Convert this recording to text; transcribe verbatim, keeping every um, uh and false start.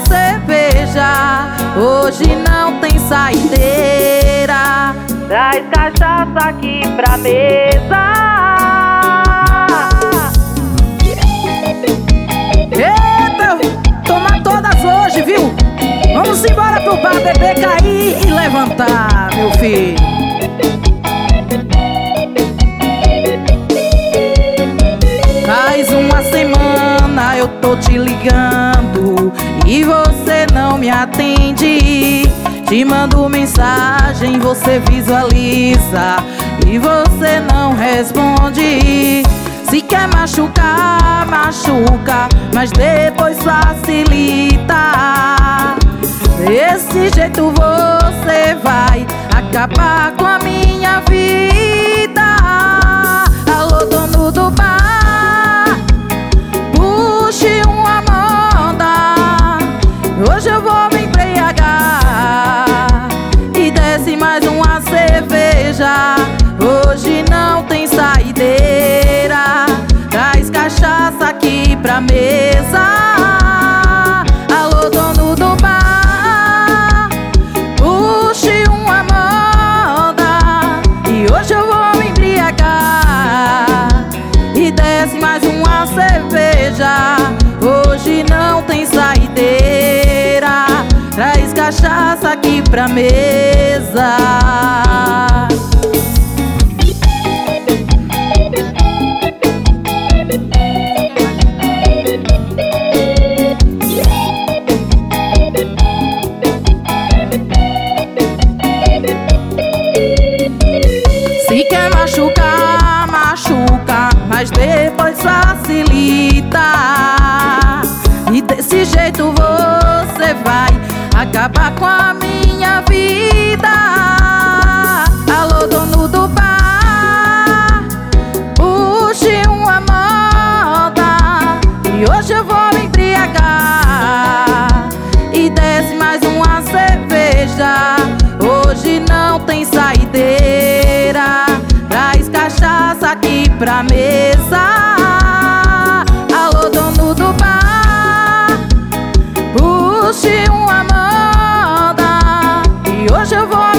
cerveja, hoje não tem saideira. Traz cachaça aqui pra mesa. Eita, toma todas hoje, viu? Vamos embora pro bar, beber, cair e levantar, meu filho. Faz uma semana eu tô te ligando e você não me atende. Te mando mensagem, você visualiza e você não responde. Se quer machucar, machuca, mas depois facilita. Desse jeito você vai acabar com a minha vida. Alô, dono do bar, puxe uma moda, hoje eu vou me embriagar. E desce mais uma cerveja, hoje não tem saideira. Traz cachaça aqui pra mesa. Alô, dono do bar, puxe uma moda, e hoje eu vou me embriagar. E desce mais uma cerveja, hoje não tem saideira. Traz cachaça aqui pra mesa. Se quer machucar, machuca, mas depois facilita. E desse jeito você vai acabar com a minha vida. Alô, dono do bar, puxe uma moda, e hoje eu vou me embriagar. E desce mais uma cerveja, hoje não tem saideira. Traz cachaça aqui pra mesa. Alô, dono do bar, puxe uma moda, e hoje eu vou